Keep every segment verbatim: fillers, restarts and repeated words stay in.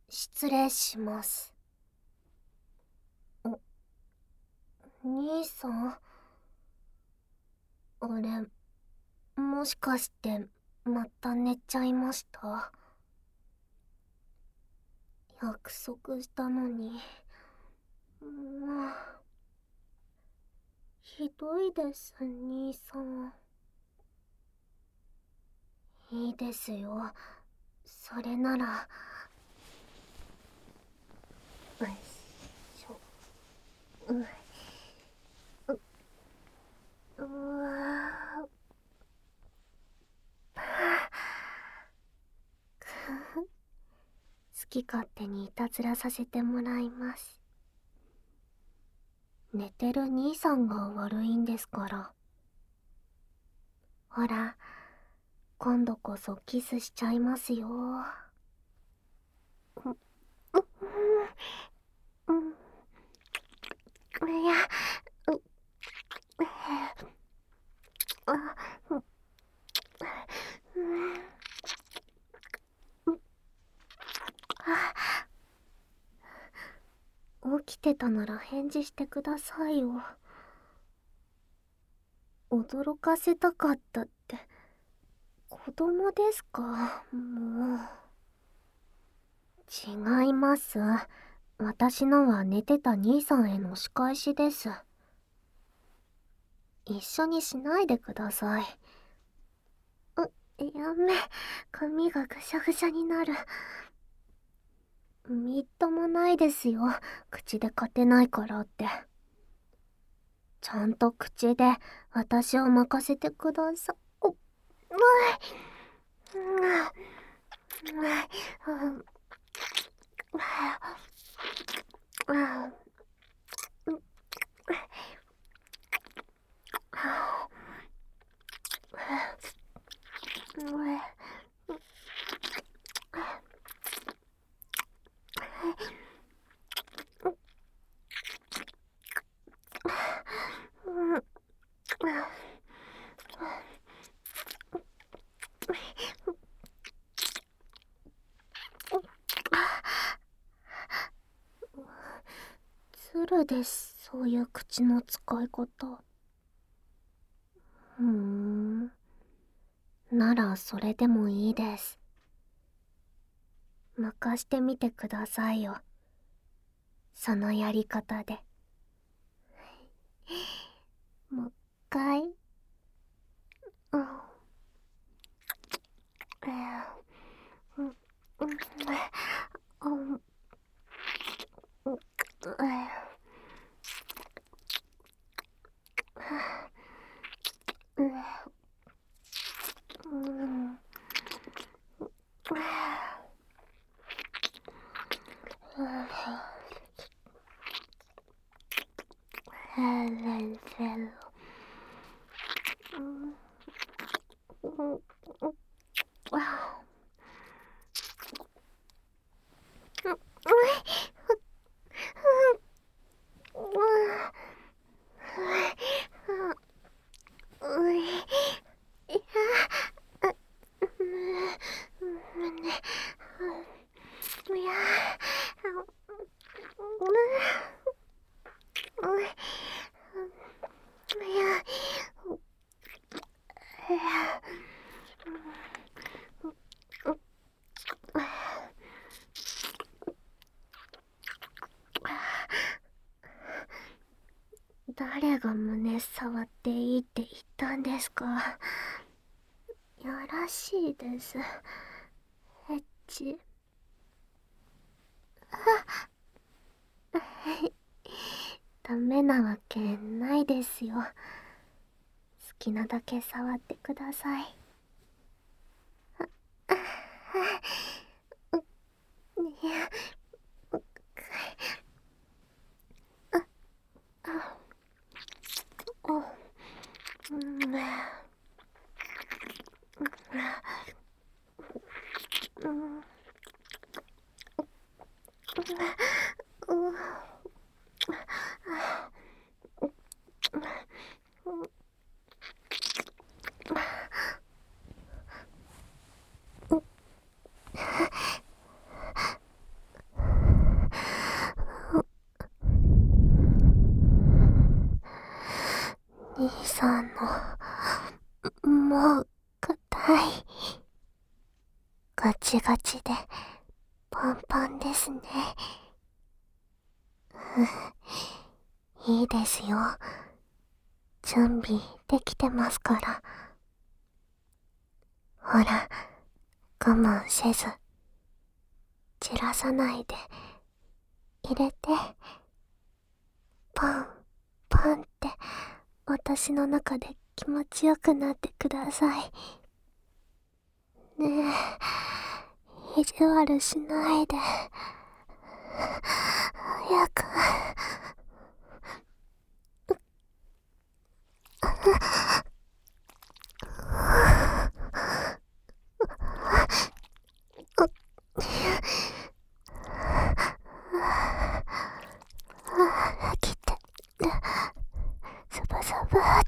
失礼します。お、兄さん。あれ、もしかしてまた寝ちゃいました？約束したのに。もうひどいです、兄さん。いいですよ、それなら。よいしょ。うううわ好き勝手にいたずらさせてもらいます。寝てる兄さんが悪いんですから。ほら、今度こそキスしちゃいますよ。う、う、うん、うん、いや、う、あ、う、うん、起きてたなら返事してくださいよ。驚かせたかったって。子供ですか？もう。違います。私のは寝てた兄さんへの仕返しです。一緒にしないでください。う、やめ、髪がぐしゃぐしゃになる。みっともないですよ、口で勝てないからって。ちゃんと口で私を任せてください。お、うい、うん、うん、うん、うん、ズルです、そういう口の使い方。ふーん、ならそれでもいいです。任してみてくださいよ、そのやり方で。もう一回。うん、うん、うん、うん、うん、誰が胸触っていいって言ったんですか？やらしいです、エッチ。ダメなわけないですよ。好きなだけ触ってください。 さんの、もう、硬い。ガチガチで、パンパンですね。いいですよ。準備できてますから。ほら、我慢せず、散らさないで、入れて、パン、パンって、私の中で気持ちよくなってください。ねえ、意地悪しないで。早く。来て、サバサバって、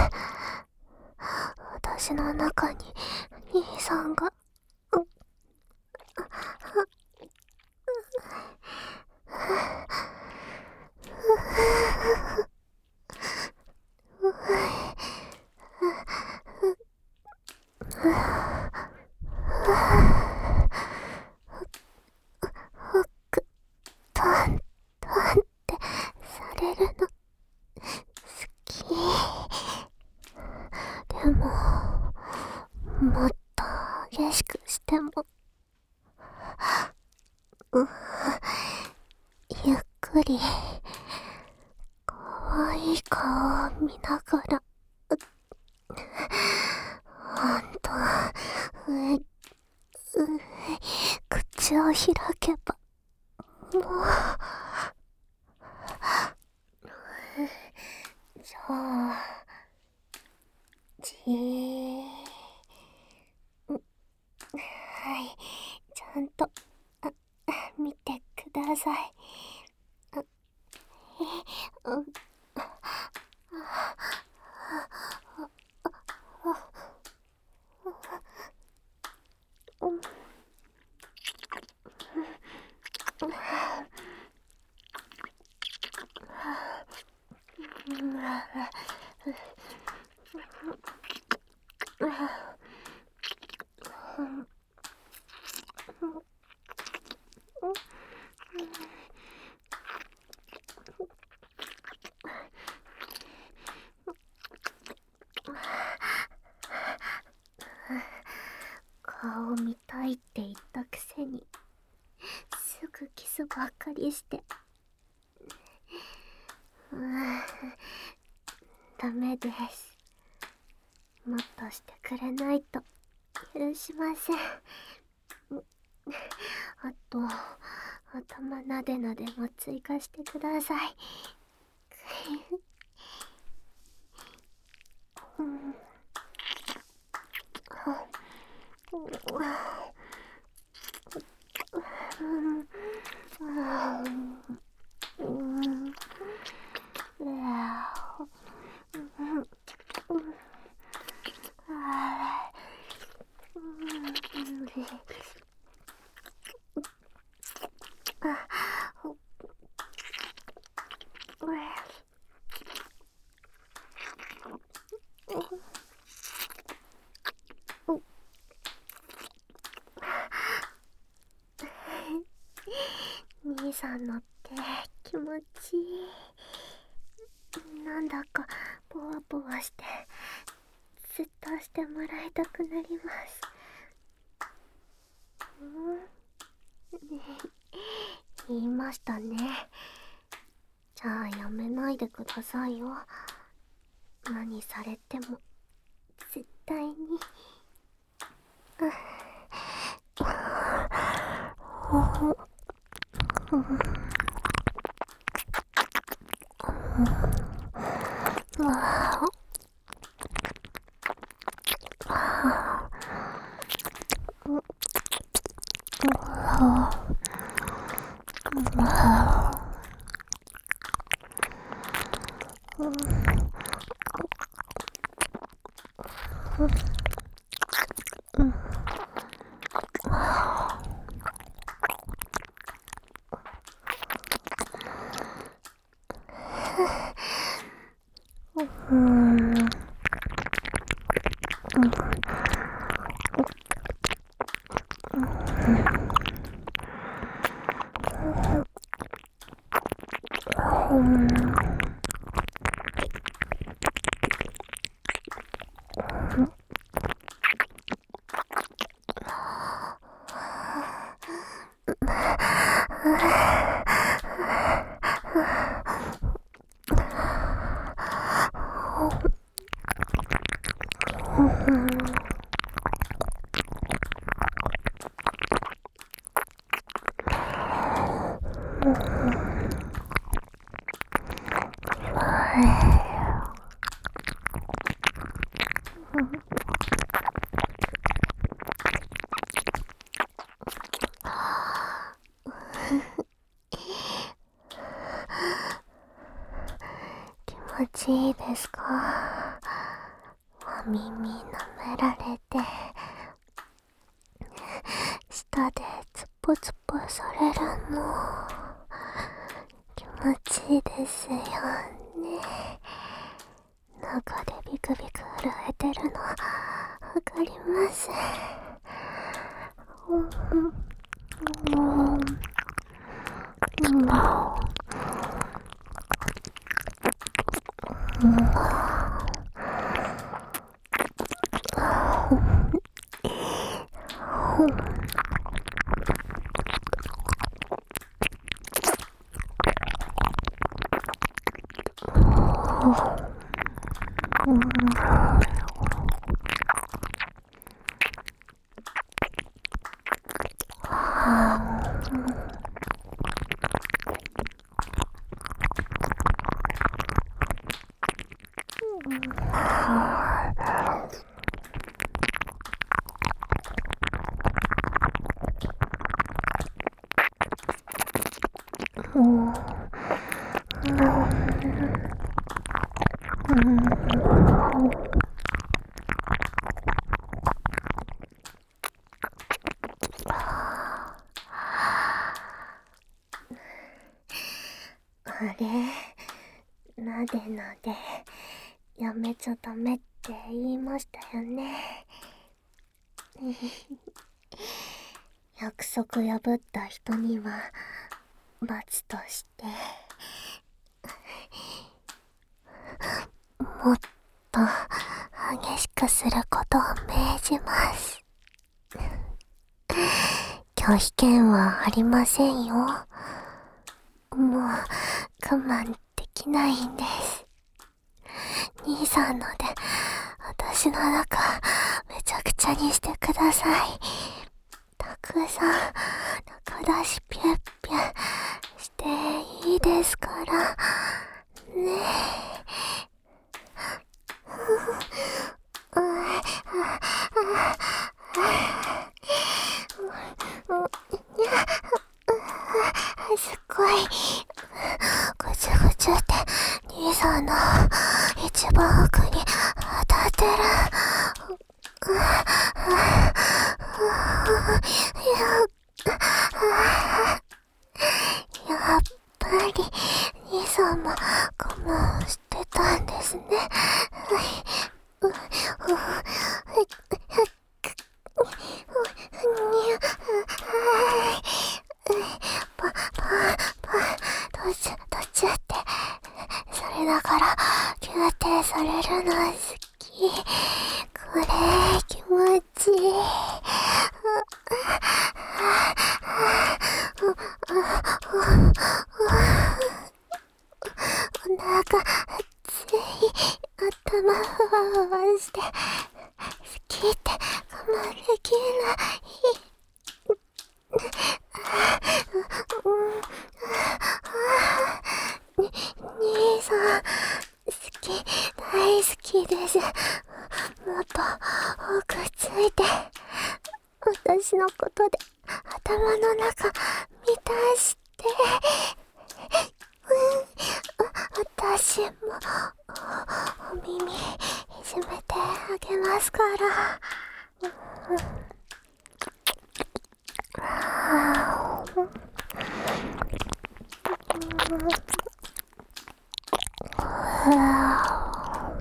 私の中に兄さんが、タンタンってされるの好き。でももっと激しくしても、うん、ゆっくりかわいい顔を見ながら、ほんと、うう口を開けばもう、じゃあ、じー、はい、ちゃんと、あ、見てください。あ、え、う、うん、顔見たいって言ったくせにすぐキスばっかりして、うーん、ダメです。もっとしてくれないと許しません。あと、頭なでなでも追加してください。うん、兄さんのって気持ちいい。なんだかポワポワしてずっとしてもらいたくなります。ん？言いましたね。じゃあやめないでくださいよ。何されても絶対に。 うーん。気持ちいいですか？お耳舐められて、舌でツポツポされるの気持ちいいですよね。中でビクビク震えてるのわかります。うんうんうんあれ、なでなでやめちゃダメって言いましたよね。約束破った人には罰としてもっと激しくすることを命じます。拒否権はありませんよ。もう我慢できないんです。兄さんので私の中めちゃくちゃにしてください。たくさん中出しピュッピュッしていいですからね。すっごいぐちゅぐちゅって兄さんの一番奥に当たってる。やっぱり兄さんも我慢してたんですね。パパパ途中途中ってそれだからキューテされるの好き。これ気持ちいい。お腹熱い。頭ふわふわして好きって我慢できない。兄さん好き、大好きです。もっと多くついて私のことで頭の中満たして、私もお耳いじめてあげますから。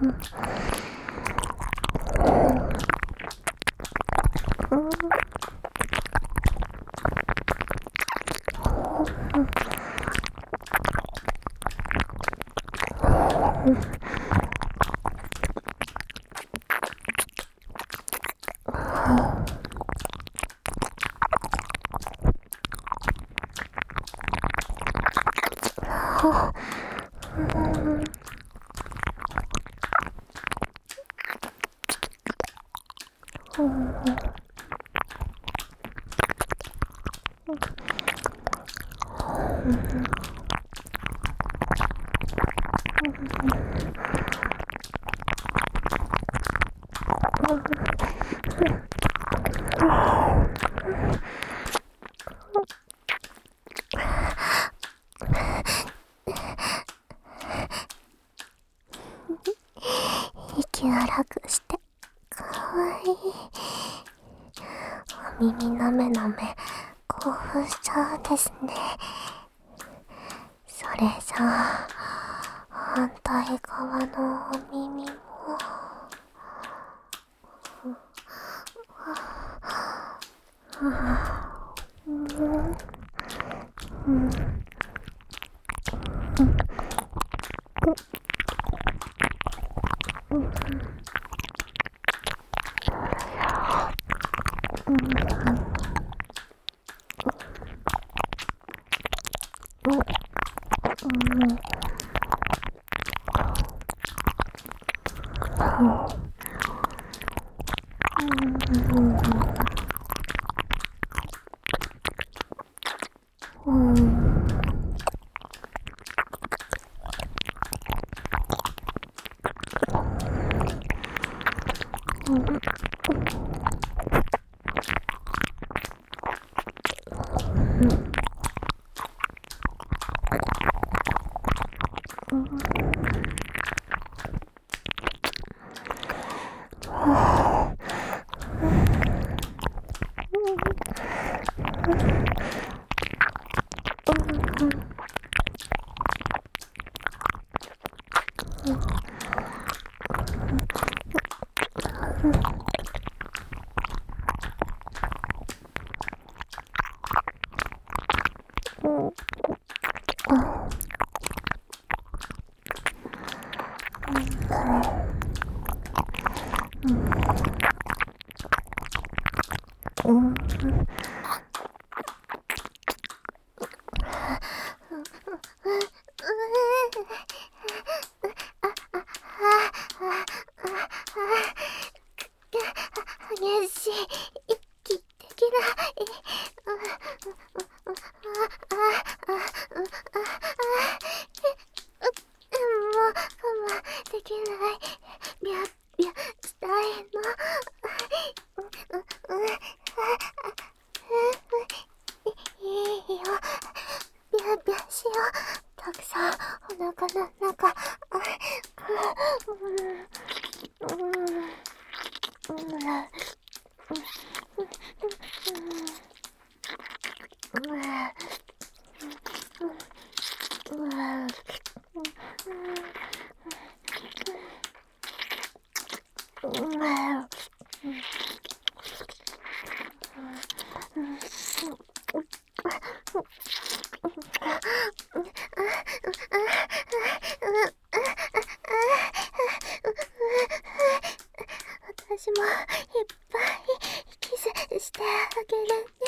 息荒くしてかわいい。お耳なめなめ興奮しちゃうんですね。それじゃあ反対側のお耳も激しい息できない。もう我慢できない。ビャッビャしたいの。いいよ、ビャッビャしよう。たくさんお腹の中。私もいっぱいキスしてあげるね。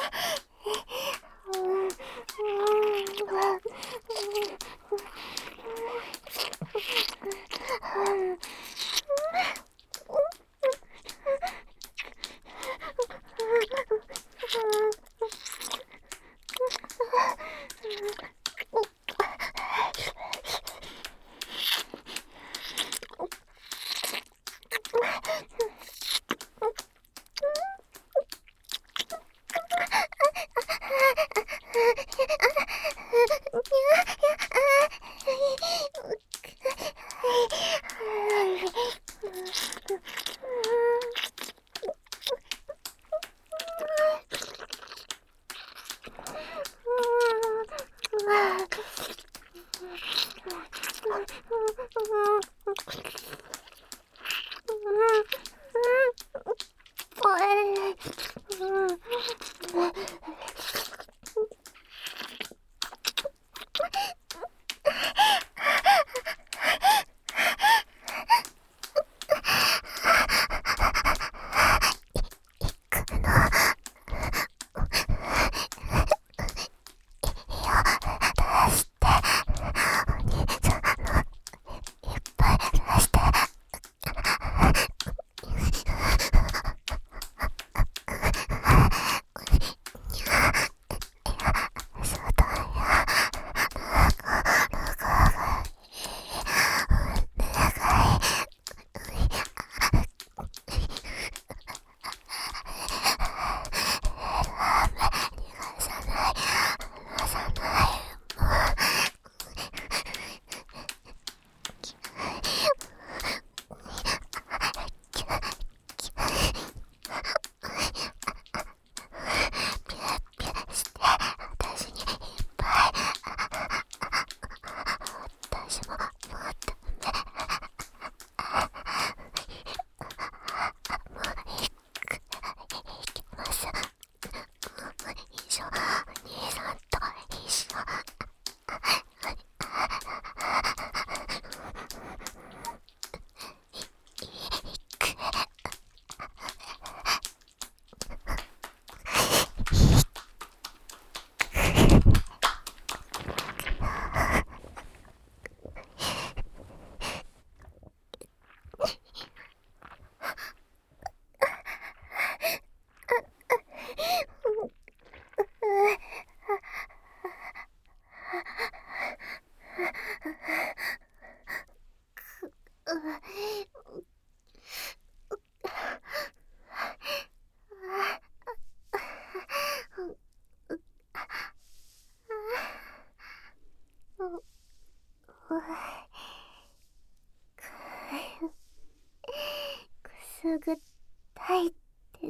くすぐったいです。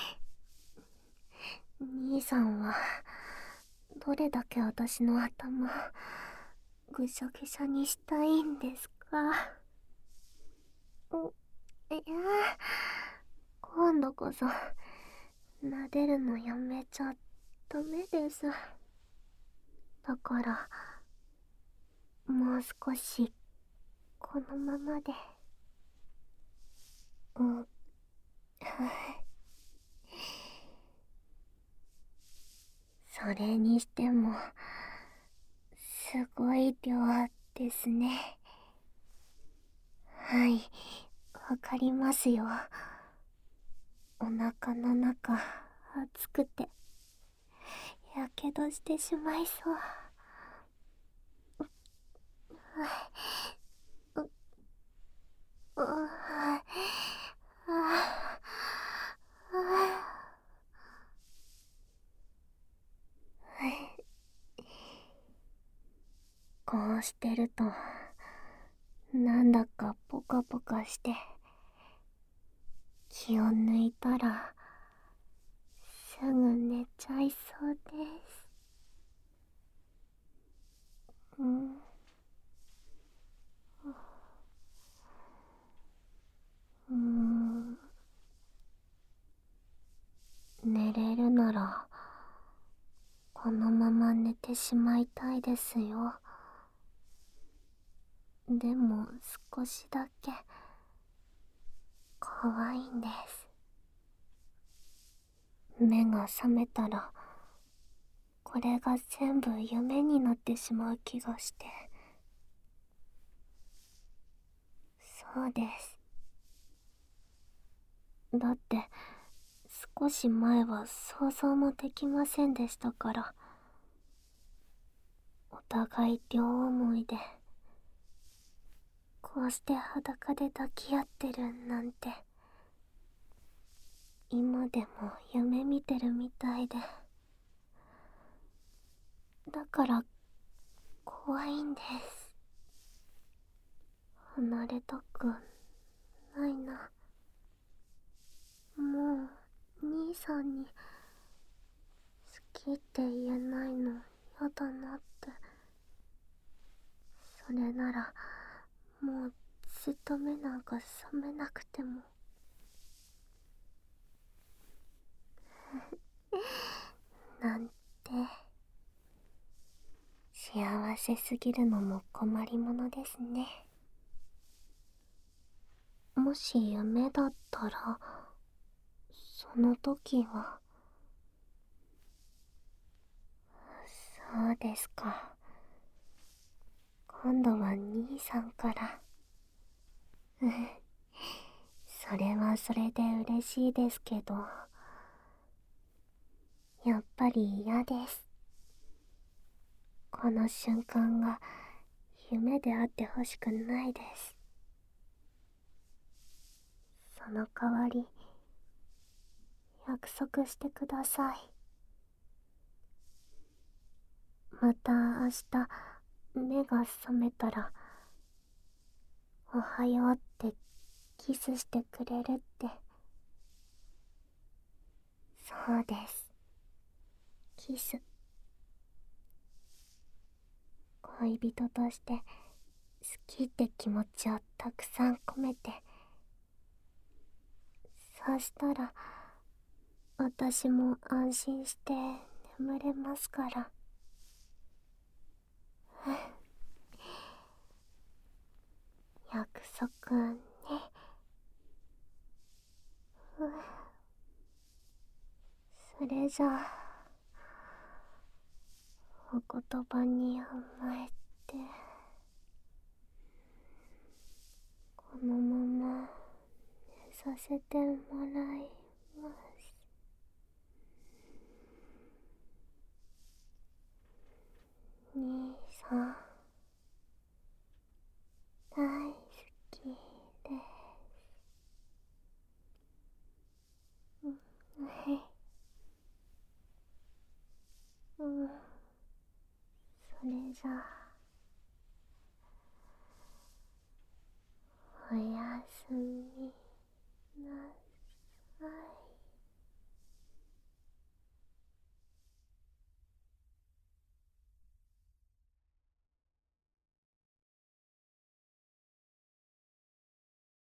兄さんはどれだけ私の頭ぐしゃぐしゃにしたいんですか？いや、今度こそ撫でるのやめちゃダメです。だからもう少しこのままで。うん、はい。それにしてもすごい量ですね。はい、わかりますよ。お腹の中熱くてやけどしてしまいそう。う、う、う、ああ、こうしてるとなんだかポカポカして気を抜いたらすぐ寝ちゃいそうです。うん、うーん、寝れるならこのまま寝てしまいたいですよ。でも少しだけ怖いんです。目が覚めたらこれが全部夢になってしまう気がして。そうです。だって少し前は想像もできませんでしたから。お互い両思いでこうして裸で抱き合ってるなんて今でも夢見てるみたいで。だから怖いんです。離れたくないな。もう兄さんに好きって言えないのやだなって。それならもうずっと目なんか覚めなくても。なんて幸せすぎるのも困りものですね。もし夢だったら、その時は。そうですか。今度は兄さんから。うん、それはそれで嬉しいですけど、やっぱり嫌です。この瞬間が夢であってほしくないです。その代わり、約束してください。また明日目が覚めたら、おはようってキスしてくれるって。そうです。キス。恋人として好きって気持ちをたくさん込めて。そうしたら私も安心して眠れますから。約束ね。それじゃあお言葉に甘えて、このまま寝させてもらいます。兄さん大好きです。はい。うん、それじゃあおやすみなさい。